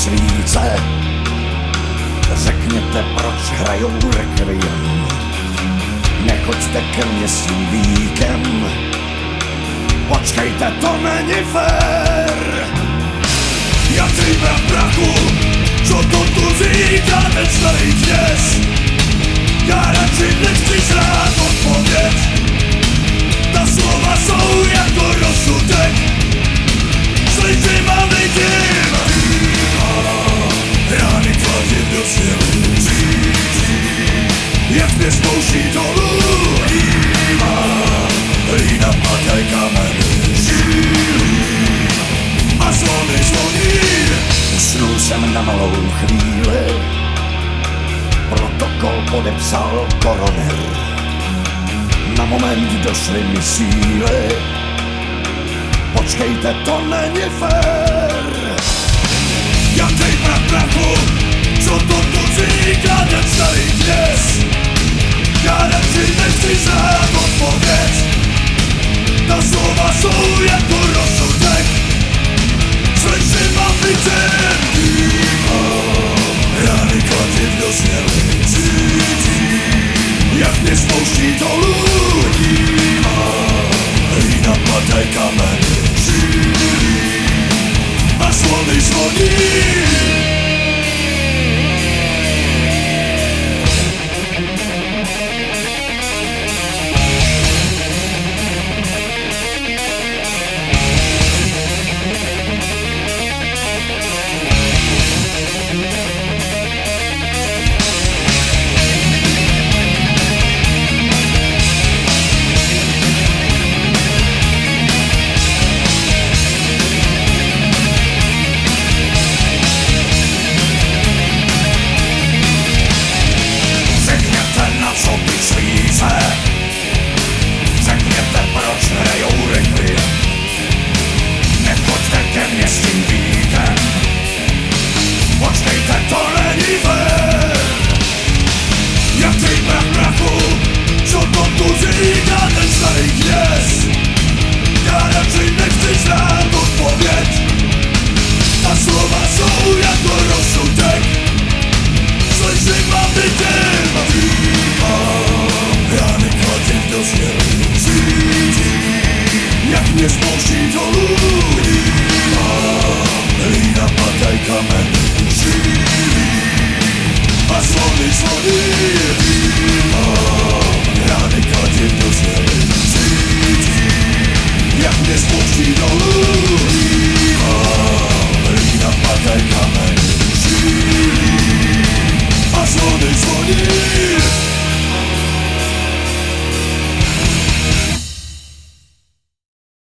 svíce. Řekněte, proč hrajou Requiem. Nechoďte ke mně s tím víkem. Počkejte, to není fér. Jak dříve v prachu, co to tu říká ten starý kněz. Já radši nechci znát odpověď. Ta slova jsou jako rozsudek. Slyším a vidím. Rány kladí v noci. Jak mě zkouší dolů. Lína padají kameny. A zvony zvoní. Usnul jsem na malou chvíli. Protokol podepsal koroner. Na moment došly mi síly. Počkejte, to není fér. Jak dej prachu, co to tu říká ten starý kněz.